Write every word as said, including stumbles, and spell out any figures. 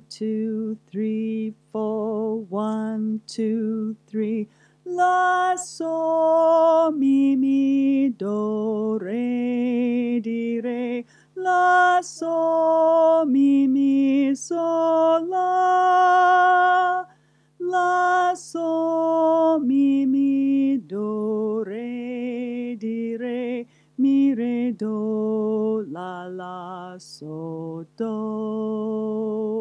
two, three, four. One, two, three. La, sol, mi, mi, do, re, di, re. La, sol, mi, mi, sol, la. La, sol, mi, mi, do, re, di, re. Mi, re, do, la, la, so, do.